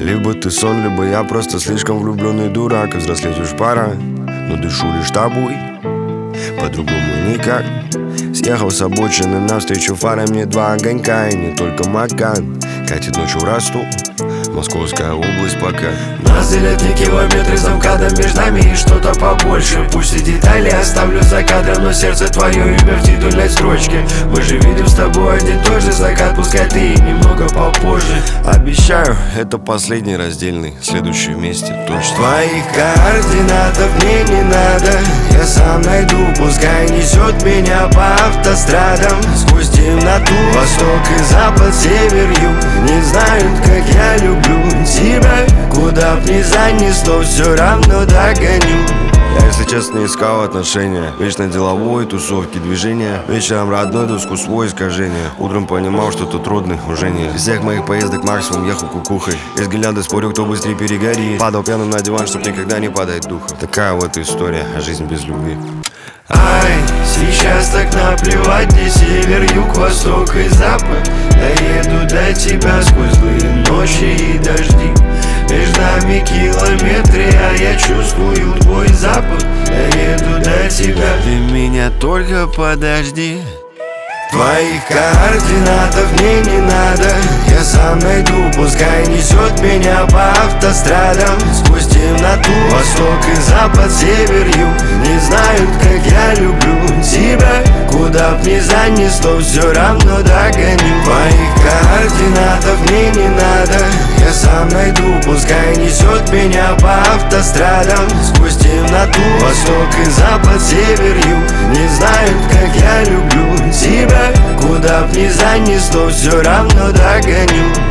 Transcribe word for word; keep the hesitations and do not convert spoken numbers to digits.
Либо ты сон, либо я просто слишком влюбленный дурак. И взрослеть уж пора, но дышу лишь тобой, по-другому никак. Съехал с обочины навстречу фарам, мне два огонька. И не только Макан, катит ночью расту, Московская область пока. Нас делят не километры за МКАДом, между нами и что-то побольше. Пусть и детали оставлю за кадром, но сердце твое имя в титульной строчке. Мы же видим с тобой один и тот же закат, пускай ты и немного попозже. Обещаю, это последний раздельный, следующий вместе точно. Твоих координатов мне не надо, я сам найду, пускай несет меня по автострадам. Сквозь темноту, восток и запад, север, юг, не знают, как я люблю тебя. Куда б ни занесло, все равно догоню. Я, если честно, не искал отношения. Вечно деловой, тусовки, движения. Вечером родной, доску свой искажение. Утром понимал, что тут родных уже нет. Из всех моих поездок максимум ехал кукухой. Из гирлянды спорю, кто быстрее перегорит. Падал пьяным на диван, чтоб никогда не падать духом. Такая вот история, а жизнь без любви. Ай, сейчас так наплевать, где север, юг, восток и запад. Доеду до тебя сквозь злые ночи и дожди. Между нами километры, а я чувствую твой запах. Доеду до тебя, Ты меня только подожди. твоих координатов мне не надо, я сам найду, пускай несет меня по автострадам. Сквозь темноту, восток и запад, север, юг, не знают, как я люблю тебя. Куда б ни занесло, все равно догоню. Твоих координатов мне не надо, я сам найду, пускай несет меня по автострадам. Сквозь темноту, восток и запад, север, юг, не знают, как я люблю тебя. Куда б ни занесло, все равно догоню.